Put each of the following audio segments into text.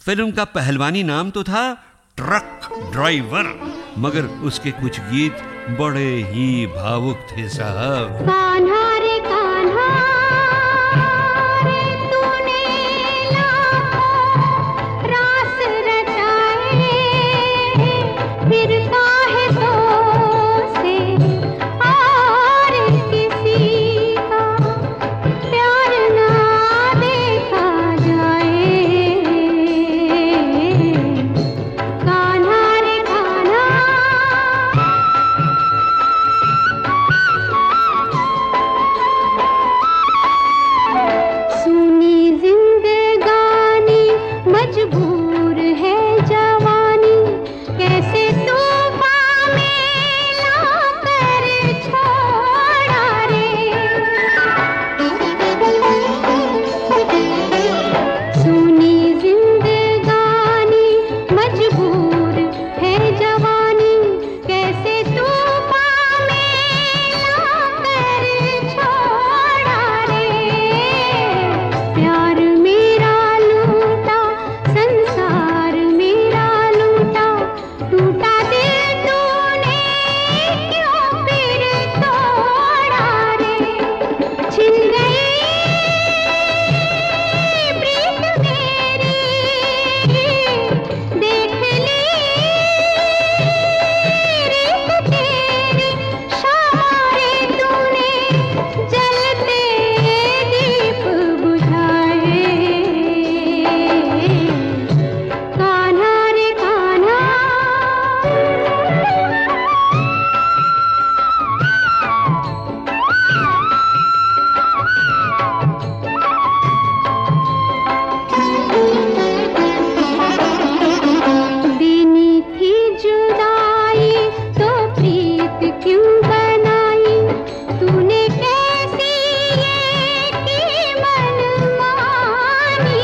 Film का पहलवानी नाम तो था ट्रक ड्राइवर, मगर उसके कुछ गीत बड़े ही भावुक थे साहब। कान्हा रे कान्हा रे तूने लाखों रास रचाए, फिर काहे तो से और किसी का प्यार ना देखा जाए। कान्हा रे कान्हा सुनी जिंदगानी मजबूर है जवानी, कैसे तूफान में लाकर छोड़ा रे। सुनी जिंदगानी मजबूर है जवानी, कैसे तूफान में लाकर छोड़ा रे। प्यार मेरा लूटा संसार मेरा लूटा, टूटा दिल तूने क्यों फिर तोड़ा रे। छिन गई प्रीत मेरी, देख ली रीत तेरी, शारे तूने जलते दीप बुझाए। कान्हा रे कान्हा देनी थी जुदाई तो प्रीत क्यों बनाई, तूने कैसी ये की मनमानी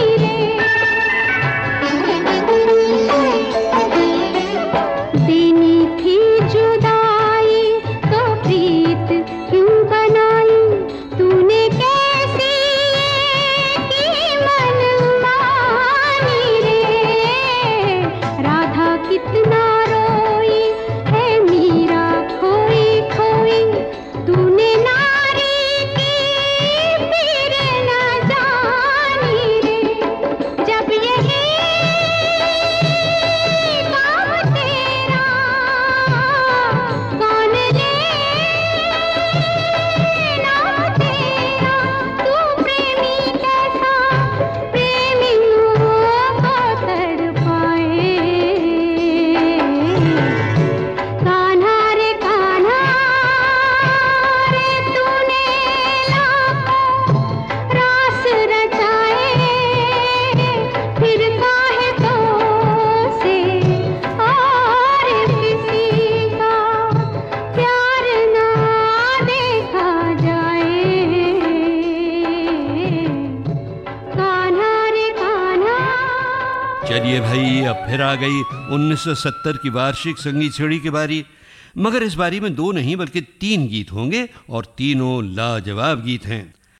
रे। देनी थी जुदाई तो प्रीत क्यों बनाई, तूने कैसी ये की मनमानी रे। राधा कितना रोई है मीरा खोई खोई, तूने नारी की पीर न जानी रे। जब यही काम तेरा कौन ले नाम तेरा, तू प्रेमी कैसा प्रेमियों को तड़पाए। कान्हा रे कान्हा रे तूने लाखों रास रचाए, फिर काहे तो से और किसी का प्यार ना देखा जाए। कान्हा रे कान्हा। चलिए भाई, अब फिर आ गई 1970 की वार्षिक संगीत सीढ़ी की बारी। मगर इस बारी में 2 नहीं बल्कि 3 गीत होंगे और तीनों लाजवाब गीत हैं।